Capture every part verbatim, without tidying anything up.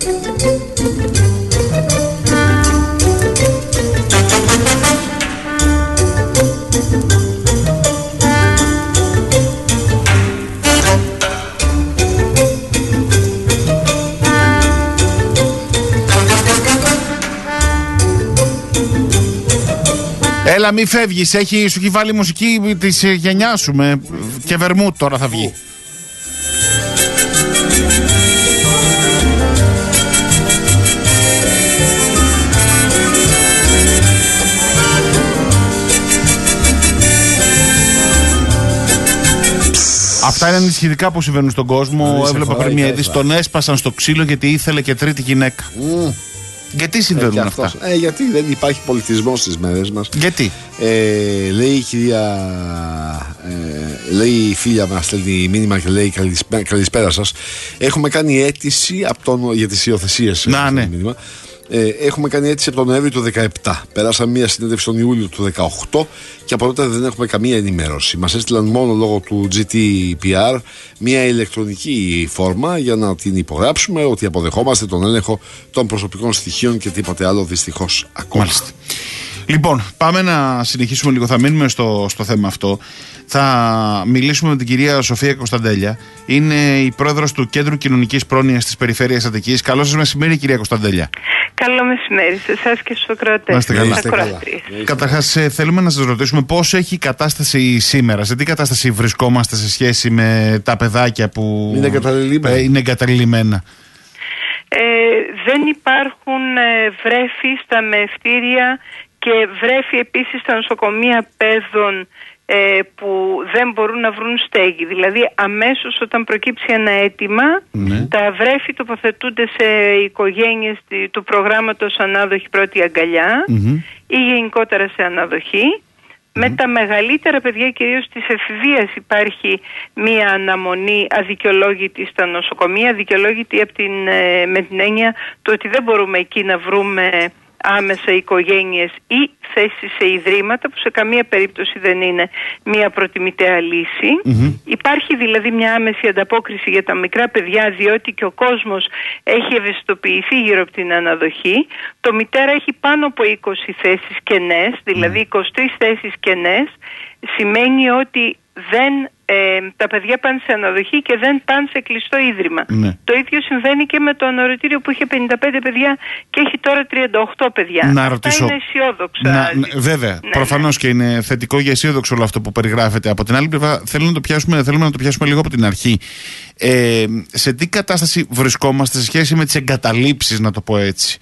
Έλα, μη φεύγεις, έχει, σου έχει βάλει μουσική της γενιάς σου με, και βερμούτ τώρα θα βγει. Αυτά είναι ανησυχητικά που συμβαίνουν στον κόσμο. Έβλεπα πριν μια είδηση, τον έσπασαν στο ξύλο γιατί ήθελε και τρίτη γυναίκα. Mm. Γιατί συμβαίνουν ε, αυτά? Ε, γιατί δεν υπάρχει πολιτισμός στις μέρες μας. Γιατί? Ε, λέει η κυρία, ε, λέει η φίλια μας, στέλνει μήνυμα και λέει καλησπέρα, καλησπέρα σας. Έχουμε κάνει αίτηση από τον, για τις υιοθεσίες. Να, ναι. Μήνυμα. Ε, έχουμε κάνει αίτηση από τον Νοέμβριο του δεκαεπτά. Περάσαμε μια συνέντευξη τον Ιούλιο του δεκαοκτώ και από τότε δεν έχουμε καμία ενημέρωση. Μας έστειλαν μόνο λόγω του τζι τι πι αρ μια ηλεκτρονική φόρμα για να την υπογράψουμε ότι αποδεχόμαστε τον έλεγχο των προσωπικών στοιχείων και τίποτε άλλο δυστυχώς ακόμα. Μάλιστα. Λοιπόν, πάμε να συνεχίσουμε λίγο. Θα μείνουμε στο, στο θέμα αυτό. Θα μιλήσουμε με την κυρία Σοφία Κωνσταντέλια. Είναι η πρόεδρος του Κέντρου Κοινωνικής Πρόνοιας της Περιφέρειας Αττικής. Καλό σας μεσημέρι, κυρία Κωνσταντέλια. Καλό μεσημέρι σε εσάς και στους ακροατές. Να είστε καλά. Καταρχάς, θέλουμε να σας ρωτήσουμε πώς έχει η κατάσταση σήμερα. Σε τι κατάσταση βρισκόμαστε σε σχέση με τα παιδάκια που είναι εγκαταλειμμένα. Είναι εγκαταλειμμένα. Ε, δεν υπάρχουν ε, βρέφη στα μεευτήρια και βρέφη επίσης στα νοσοκομεία παιδών ε, που δεν μπορούν να βρουν στέγη. Δηλαδή αμέσως όταν προκύψει ένα αίτημα, ναι, τα βρέφη τοποθετούνται σε οικογένειες του προγράμματος Ανάδοχη Πρώτη Αγκαλιά, mm-hmm, ή γενικότερα σε αναδοχή. Mm-hmm. Με τα μεγαλύτερα παιδιά, κυρίως της εφηβείας, υπάρχει μία αναμονή αδικαιολόγητη στα νοσοκομεία, αδικαιολόγητη από την, με την έννοια του ότι δεν μπορούμε εκεί να βρούμε άμεσα οικογένειες ή θέσεις σε ιδρύματα, που σε καμία περίπτωση δεν είναι μια προτιμητέα λύση. Mm-hmm. Υπάρχει δηλαδή μια άμεση ανταπόκριση για τα μικρά παιδιά, διότι και ο κόσμος έχει ευαισθητοποιηθεί γύρω από την αναδοχή. Το μητέρα έχει πάνω από είκοσι θέσεις κενές, δηλαδή mm. είκοσι τρεις θέσεις κενές. Σημαίνει ότι δεν, ε, τα παιδιά πάνε σε αναδοχή και δεν πάνε σε κλειστό ίδρυμα. Ναι. Το ίδιο συμβαίνει και με το ανορροτήριο που είχε πενήντα πέντε παιδιά και έχει τώρα τριάντα οκτώ παιδιά. Να Αυτά ρωτήσω. είναι αισιόδοξα. Να, ναι, βέβαια, ναι, προφανώς, ναι, και είναι θετικό για αισιόδοξο όλο αυτό που περιγράφεται. Από την άλλη πλευρά, θέλω να το πιάσουμε, θέλουμε να το πιάσουμε λίγο από την αρχή. Ε, σε τι κατάσταση βρισκόμαστε σε σχέση με τις εγκαταλείψεις, να το πω έτσι,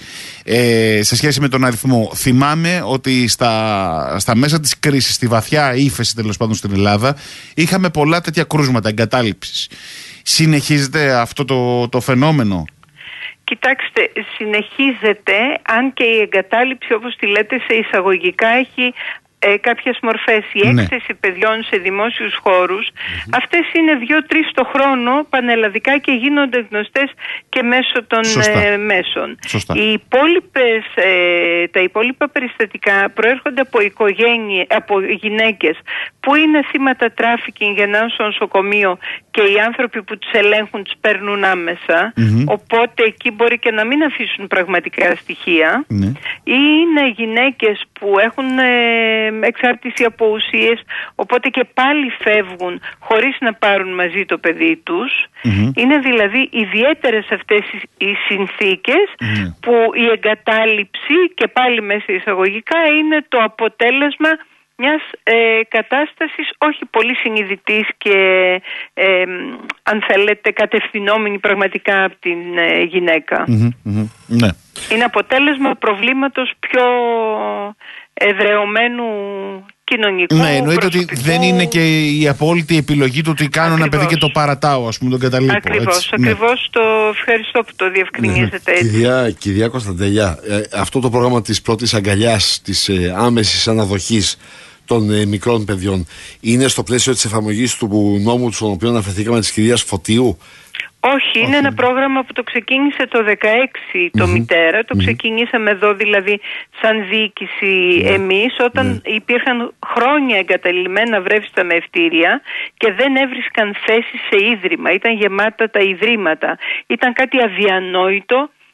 ε, σε σχέση με τον αριθμό? Θυμάμαι ότι στα, στα μέσα της κρίσης, στη βαθιά ύφεση τέλος πάντων στην Ελλάδα, είχαμε πολλά τέτοια κρούσματα εγκατάλειψης. Συνεχίζεται αυτό το, το φαινόμενο? Κοιτάξτε, συνεχίζεται, αν και η εγκατάλειψη, όπως τη λέτε σε εισαγωγικά, έχει Ε, κάποιες μορφές. Η ναι. έκθεση παιδιών σε δημόσιους χώρους, mm-hmm, αυτές είναι δύο-τρεις το χρόνο πανελλαδικά και γίνονται γνωστές και μέσω των ε, μέσων. Σωστά. Οι υπόλοιπες, ε, τα υπόλοιπα περιστατικά προέρχονται από οικογένειες, από γυναίκες που είναι θύματα τράφικινγκ για να είναι στο νοσοκομείο και οι άνθρωποι που τους ελέγχουν τους παίρνουν άμεσα, mm-hmm, οπότε εκεί μπορεί και να μην αφήσουν πραγματικά στοιχεία, mm-hmm, ή είναι γυναίκες που έχουν ε, εξάρτηση από ουσίες, οπότε και πάλι φεύγουν χωρίς να πάρουν μαζί το παιδί τους. Mm-hmm. Είναι δηλαδή ιδιαίτερες αυτές οι συνθήκες, mm-hmm, που η εγκατάλειψη, και πάλι μέσα εισαγωγικά, είναι το αποτέλεσμα μιας ε, κατάστασης όχι πολύ συνειδητής και ε, αν θέλετε κατευθυνόμενη πραγματικά από την ε, γυναίκα. Mm-hmm, mm-hmm, ναι. Είναι αποτέλεσμα προβλήματος πιο εδρεωμένου κοινωνικού. Ναι, εννοείται ότι δεν είναι και η απόλυτη επιλογή του ότι κάνω ακριβώς ένα παιδί και το παρατάω, ας πούμε, τον καταλείπω. Ακριβώς, έτσι, ακριβώς, ναι. Το ευχαριστώ που το διευκρινίζετε, ναι, έτσι. Κυρία, κυρία Κωνσταντέλια, ε, αυτό το πρόγραμμα της πρώτης αγκαλιάς, της ε, άμεσης αναδοχής των ε, μικρών παιδιών, είναι στο πλαίσιο της εφαρμογής του νόμου στον οποίο αναφερθήκαμε, της κυρίας Φωτίου? Όχι, είναι ένα πρόγραμμα που το ξεκίνησε το δεκαέξι το mm-hmm. μητέρα, το mm-hmm. ξεκινήσαμε εδώ δηλαδή σαν διοίκηση mm-hmm. εμείς, όταν mm-hmm. υπήρχαν χρόνια εγκαταλειμμένα βρέφη στα μεευτήρια και δεν έβρισκαν θέσεις σε ίδρυμα, ήταν γεμάτα τα ιδρύματα, ήταν κάτι αδιανόητο.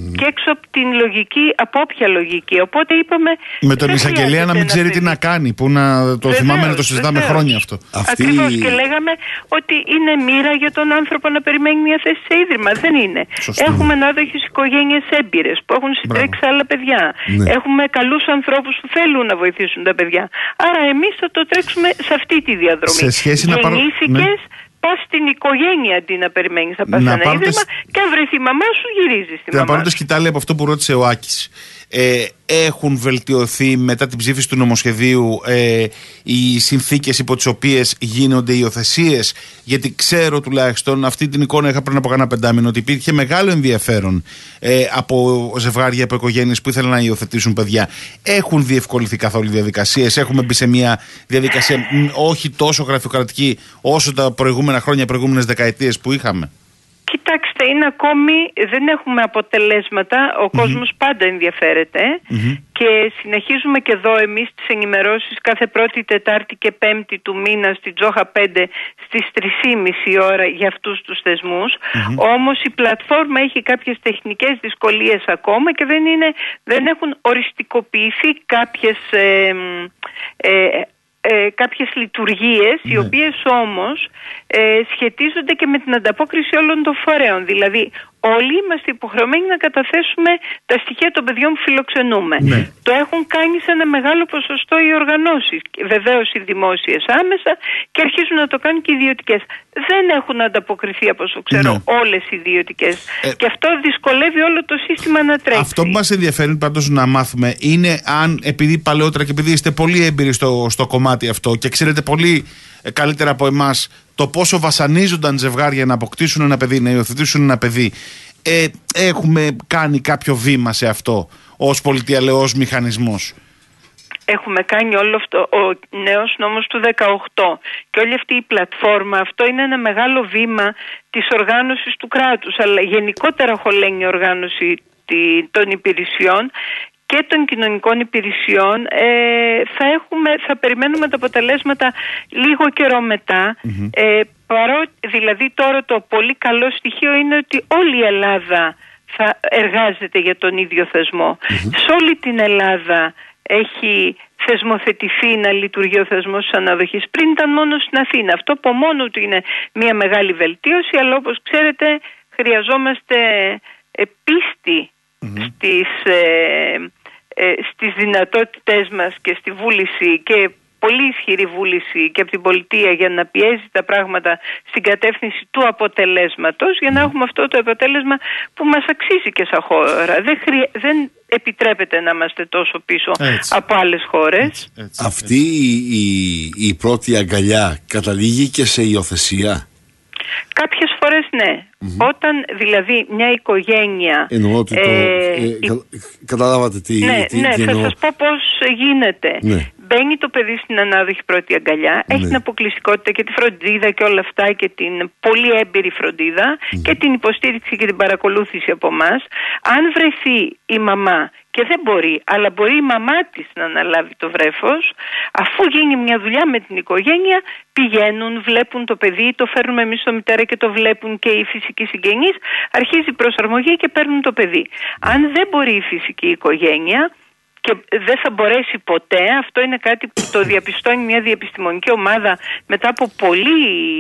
Mm. Και έξω από την λογική, από όποια λογική. Οπότε είπαμε. Με τον εισαγγελέα να μην ξέρει τι να κάνει, που να το βεβαίως, θυμάμαι να το συζητάμε βεβαίως. χρόνια αυτό. Ακριβώς. Αυτή... Και λέγαμε ότι είναι μοίρα για τον άνθρωπο να περιμένει μια θέση σε ίδρυμα. Δεν είναι. Σωστή. Έχουμε ανάδοχες οικογένειες έμπειρες που έχουν συντρέξει άλλα παιδιά. Ναι. Έχουμε καλούς ανθρώπους που θέλουν να βοηθήσουν τα παιδιά. Άρα εμείς θα το τρέξουμε σε αυτή τη διαδρομή. Σε σχέση να πάρω... Γεννήθηκες, πας στην οικογένεια αντί να περιμένεις να πας σε ένα ίδρυμα τες... και αν βρεθεί η μαμά σου γυρίζεις στη μαμά. Να πάρω τη σκητάλη από αυτό που ρώτησε ο Άκης. Ε, έχουν βελτιωθεί μετά την ψήφιση του νομοσχεδίου ε, οι συνθήκες υπό τις οποίες γίνονται οι υιοθεσίες? Γιατί ξέρω τουλάχιστον, αυτή την εικόνα είχα πριν από κάνα πεντάμινο, ότι υπήρχε μεγάλο ενδιαφέρον ε, από ζευγάρια, από οικογένειες που ήθελαν να υιοθετήσουν παιδιά. Έχουν διευκολυνθεί καθόλου οι διαδικασίες? Έχουμε μπει σε μια διαδικασία όχι τόσο γραφειοκρατική όσο τα προηγούμενα χρόνια, προηγούμενες δεκαετίες που είχαμε? Κοιτάξτε, είναι ακόμη, δεν έχουμε αποτελέσματα, ο mm-hmm. κόσμος πάντα ενδιαφέρεται mm-hmm. και συνεχίζουμε και εδώ εμείς τις ενημερώσεις κάθε πρώτη, τετάρτη και πέμπτη του μήνα στη Τζόχα πέντε στις τρεις και μισή ώρα για αυτούς τους θεσμούς. Mm-hmm. Όμως η πλατφόρμα έχει κάποιες τεχνικές δυσκολίες ακόμα και δεν, είναι, δεν έχουν οριστικοποιηθεί κάποιες... Ε, ε, Ε, κάποιες λειτουργίες, ναι. οι οποίες όμως ε, σχετίζονται και με την ανταπόκριση όλων των φορέων. Δηλαδή όλοι είμαστε υποχρεωμένοι να καταθέσουμε τα στοιχεία των παιδιών που φιλοξενούμε. Ναι. Το έχουν κάνει σε ένα μεγάλο ποσοστό οι οργανώσεις, βεβαίως οι δημόσιες άμεσα, και αρχίζουν να το κάνουν και οι ιδιωτικές. Δεν έχουν ανταποκριθεί, από όσο ξέρω, ναι. όλες οι ιδιωτικές. Ε, και αυτό δυσκολεύει όλο το σύστημα να τρέξει. Αυτό που μας ενδιαφέρει πάντως να μάθουμε είναι αν, επειδή παλαιότερα και επειδή είστε πολύ έμπειροι στο, στο κομμάτι αυτό και ξέρετε πολύ καλύτερα από εμάς το πόσο βασανίζονταν ζευγάρια να αποκτήσουν ένα παιδί, να υιοθετήσουν ένα παιδί, ε, έχουμε κάνει κάποιο βήμα σε αυτό ως πολιτιαλεός μηχανισμός? Έχουμε κάνει όλο αυτό, ο νέος νόμος του δεκαοκτώ και όλη αυτή η πλατφόρμα, αυτό είναι ένα μεγάλο βήμα της οργάνωσης του κράτους, αλλά γενικότερα χωλαίνει η οργάνωση των υπηρεσιών και των κοινωνικών υπηρεσιών. ε, θα, έχουμε, θα περιμένουμε τα αποτελέσματα λίγο καιρό μετά. Mm-hmm. Ε, παρό, δηλαδή τώρα το πολύ καλό στοιχείο είναι ότι όλη η Ελλάδα θα εργάζεται για τον ίδιο θεσμό. Mm-hmm. Σε όλη την Ελλάδα έχει θεσμοθετηθεί να λειτουργεί ο θεσμός της αναδοχής. Πριν ήταν μόνο στην Αθήνα. Αυτό από μόνο του είναι μια μεγάλη βελτίωση, αλλά όπως ξέρετε χρειαζόμαστε πίστη Mm-hmm. στις, ε, ε, στις δυνατότητές μας και στη βούληση, και πολύ ισχυρή βούληση και από την πολιτεία για να πιέζει τα πράγματα στην κατεύθυνση του αποτελέσματος, για να έχουμε αυτό το αποτέλεσμα που μας αξίζει και σαν χώρα. Δεν, χρει... δεν επιτρέπεται να είμαστε τόσο πίσω έτσι. από άλλες χώρες. Έτσι, έτσι, Αυτή η, η, η πρώτη αγκαλιά καταλήγει και σε υιοθεσία? Κάποιες φορές ναι. Mm-hmm. Όταν δηλαδή μια οικογένεια... Εννοώ ότι το... Ε, ε, η... κα, καταλάβατε τι, ναι, τι, ναι, τι θα εννοώ. σας πω πώς γίνεται. Ναι. Μπαίνει το παιδί στην ανάδοχη πρώτη αγκαλιά, ναι. έχει την αποκλειστικότητα και τη φροντίδα και όλα αυτά και την πολύ έμπειρη φροντίδα mm. και την υποστήριξη και την παρακολούθηση από εμάς. Αν βρεθεί η μαμά και δεν μπορεί, αλλά μπορεί η μαμά της να αναλάβει το βρέφος, αφού γίνει μια δουλειά με την οικογένεια, πηγαίνουν, βλέπουν το παιδί, το φέρνουμε εμείς στο μητέρα και το βλέπουν και οι φυσικοί συγγενείς, αρχίζει η προσαρμογή και παίρνουν το παιδί. Αν δεν μπορεί η φυσική οικογένεια και δεν θα μπορέσει ποτέ, αυτό είναι κάτι που το διαπιστώνει μια διεπιστημονική ομάδα μετά από πολύ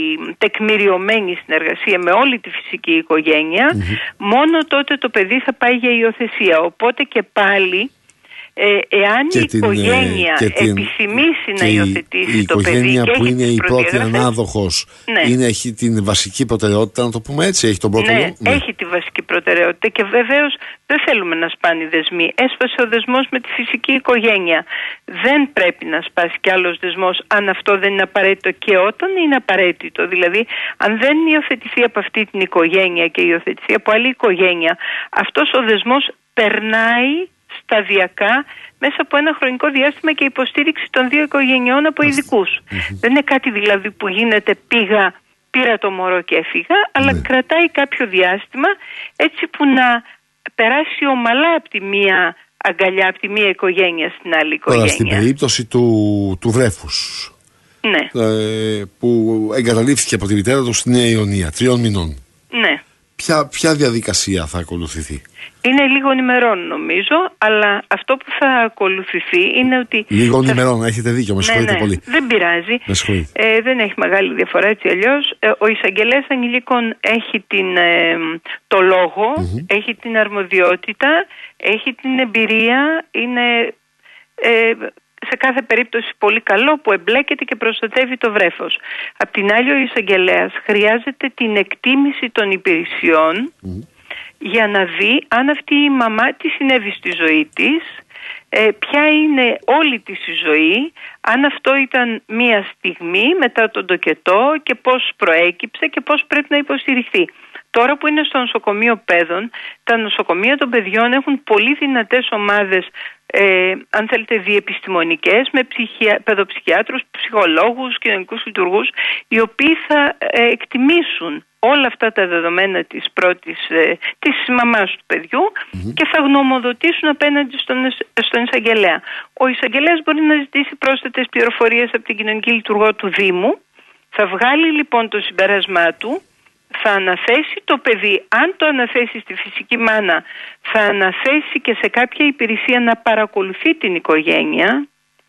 τεκμηριωμένη συνεργασία με όλη τη φυσική οικογένεια, mm-hmm. μόνο τότε το παιδί θα πάει για υιοθεσία. Οπότε και πάλι, ε, εάν και η την, οικογένεια την, επιθυμήσει να υιοθετήσει η, το παιδί, η οικογένεια και που έχει είναι η πρώτη ανάδοχος, ναι. είναι, έχει την βασική προτεραιότητα, να το πούμε έτσι, έχει τον πρώτο ναι, ναι, έχει τη βασική προτεραιότητα και βεβαίως δεν θέλουμε να σπάνε οι δεσμοί. Έσπασε ο δεσμός με τη φυσική οικογένεια. Δεν πρέπει να σπάσει κι άλλος δεσμός αν αυτό δεν είναι απαραίτητο, και όταν είναι απαραίτητο. Δηλαδή, αν δεν υιοθετηθεί από αυτή την οικογένεια και υιοθετηθεί από άλλη οικογένεια, αυτός ο δεσμός περνάει σταδιακά μέσα από ένα χρονικό διάστημα και υποστήριξη των δύο οικογενειών από ειδικούς. Mm-hmm. Δεν είναι κάτι δηλαδή που γίνεται πήγα, πήρα το μωρό και έφυγα, αλλά mm-hmm. κρατάει κάποιο διάστημα έτσι που να περάσει ομαλά από τη μία αγκαλιά, από τη μία οικογένεια στην άλλη οικογένεια. Τώρα, στην περίπτωση του, του βρέφους, ναι. ε, που εγκαταλείφθηκε από τη μητέρα του στη Νέα Ιωνία, τριών μηνών. Ναι. Ποια, ποια διαδικασία θα ακολουθηθεί? Είναι λίγων ημερών νομίζω, αλλά αυτό που θα ακολουθηθεί είναι ότι... Λίγων θα... ημερών, έχετε δίκιο, με συγχωρείτε ναι, ναι, πολύ. Δεν πειράζει, ε, δεν έχει μεγάλη διαφορά έτσι αλλιώς. Ε, ο εισαγγελέας ανηλίκων έχει την, ε, το λόγο, mm-hmm. έχει την αρμοδιότητα, έχει την εμπειρία, είναι... Ε, σε κάθε περίπτωση πολύ καλό που εμπλέκεται και προστατεύει το βρέφος. Απ' την άλλη ο εισαγγελέας χρειάζεται την εκτίμηση των υπηρεσιών mm. για να δει αν αυτή η μαμά τι συνέβη στη ζωή της, ε, ποια είναι όλη της η ζωή, αν αυτό ήταν μία στιγμή μετά τον τοκετό και πώς προέκυψε και πώς πρέπει να υποστηριχθεί. Τώρα που είναι στο νοσοκομείο παιδών, τα νοσοκομεία των παιδιών έχουν πολύ δυνατές ομάδες, ε, αν θέλετε διεπιστημονικές, με ψυχια... παιδοψυχιάτρους, ψυχολόγους, κοινωνικούς λειτουργούς, οι οποίοι θα ε, εκτιμήσουν όλα αυτά τα δεδομένα της πρώτης, ε, της μαμάς του παιδιού mm-hmm. και θα γνωμοδοτήσουν απέναντι στον, στον εισαγγελέα. Ο εισαγγελέας μπορεί να ζητήσει πρόσθετες πληροφορίες από την κοινωνική λειτουργό του Δήμου, θα βγάλει λοιπόν το συμπέρασμά του, θα αναθέσει το παιδί, αν το αναθέσει στη φυσική μάνα, θα αναθέσει και σε κάποια υπηρεσία να παρακολουθεί την οικογένεια.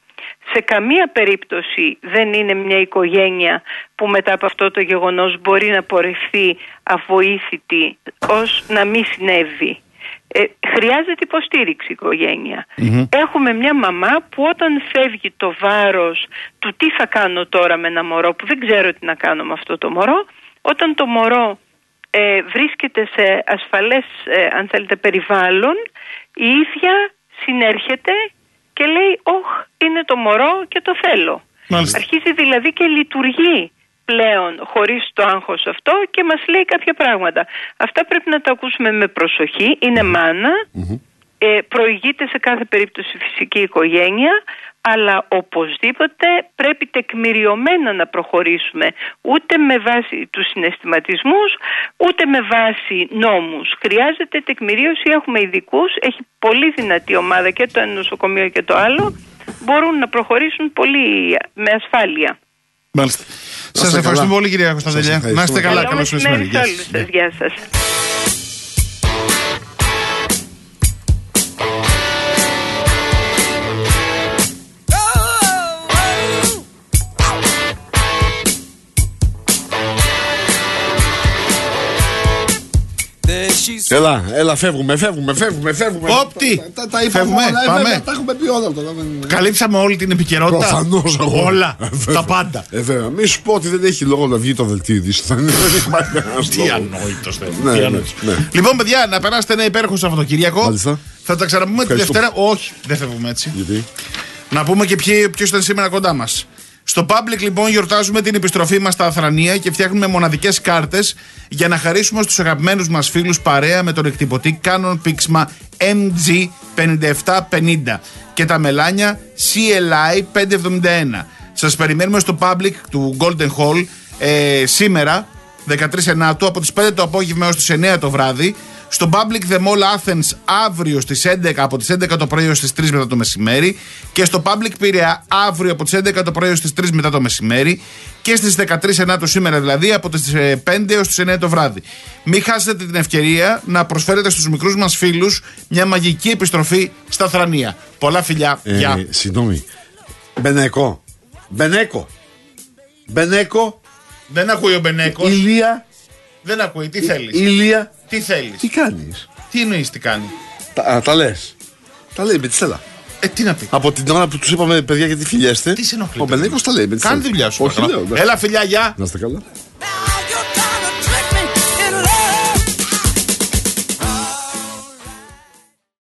Σε καμία περίπτωση δεν είναι μια οικογένεια που μετά από αυτό το γεγονός μπορεί να πορευθεί αβοήθητη ως να μην συνέβη. Ε, χρειάζεται υποστήριξη η οικογένεια. Mm-hmm. Έχουμε μια μαμά που όταν φεύγει το βάρος του τι θα κάνω τώρα με ένα μωρό που δεν ξέρω τι να κάνω με αυτό το μωρό, όταν το μωρό ε, βρίσκεται σε ασφαλές ε, αν θέλετε περιβάλλον, η ίδια συνέρχεται και λέει «Ωχ, είναι το μωρό και το θέλω». Μάλιστα. Αρχίζει δηλαδή και λειτουργεί πλέον χωρίς το άγχος αυτό και μας λέει κάποια πράγματα. Αυτά πρέπει να τα ακούσουμε με προσοχή. Είναι μάνα, mm-hmm. ε, προηγείται σε κάθε περίπτωση φυσική οικογένεια, αλλά οπωσδήποτε πρέπει τεκμηριωμένα να προχωρήσουμε, ούτε με βάση τους συναισθηματισμούς, ούτε με βάση νόμους. Χρειάζεται τεκμηρίωση, έχουμε ειδικούς, έχει πολύ δυνατή ομάδα και το ένα νοσοκομείο και το άλλο, μπορούν να προχωρήσουν πολύ με ασφάλεια. Μάλιστα. Σας ευχαριστούμε πολύ κυρία Κωνσταντελιά. Να είστε καλά, καλώς μεσημέρι. Γεια σας. Έλα, έλα, φεύγουμε, φεύγουμε, φεύγουμε, φεύγουμε. Όπτι! Τα, τα είπαμε όλα, πάμε. Τα έχουμε πει όλα. Καλύψαμε όλη την επικαιρότητα. Προφανώς. Όλα, τα πάντα. Ε, βέβαια. Μη σου πω ότι δεν έχει λόγο να βγει το δελτίο ειδήσεων. Τι ανόητος θέλει. Λοιπόν, παιδιά, να περάσετε ένα υπέροχο Σαββατοκύριακο. Θα τα ξαναπούμε τη Δευτέρα. Όχι, δεν φεύγουμε έτσι. Να πούμε και ποιος ήταν σήμερα κοντά μας. Στο Public λοιπόν γιορτάζουμε την επιστροφή μας στα Αθρανία και φτιάχνουμε μοναδικές κάρτες για να χαρίσουμε στους αγαπημένους μας φίλους παρέα με τον εκτυπωτή Canon Pixma εμ τζι πενήντα επτά πενήντα και τα μελάνια σι ελ άι πεντακόσια εβδομήντα ένα. Σας περιμένουμε στο Public του Golden Hall ε, σήμερα δεκατρείς Ενάτου από τις πέντε το απόγευμα έως τις εννιά το βράδυ. Στο Public The Mall Athens αύριο στις έντεκα από τις έντεκα το πρωί έως τις τρεις μετά το μεσημέρι και στο Public Πειραιά αύριο από τις έντεκα το πρωί έως τις τρεις μετά το μεσημέρι και στις δεκατρείς Ενάτου σήμερα δηλαδή από τις πέντε έως τις εννιά το βράδυ. Μην χάσετε την ευκαιρία να προσφέρετε στους μικρούς μας φίλους μια μαγική επιστροφή στα Θρανία. Πολλά φιλιά. Ε, Γεια. Συγγνώμη. Μπενέκο. Μπενέκο. Μπενέκο. Δεν ακούει ο Μπενέκος. Ηλία. Δεν ακούει. Τι θέλεις. Ηλία. Τι θέλεις. Τι κάνεις. Τι εννοείς τι κάνει. Τα, τα λες. Τα λέει με τη Στέλλα. Ε, τι να πει. Από την ώρα που τους είπαμε παιδιά γιατί φιλιέστε. Τι σε ενοχλεί. Ο Μπενέκος τα λέει με τη Στέλλα. Κάνει τη δουλειά σου. Όχι, λέω, έλα φιλιά, γεια. Να είστε καλά.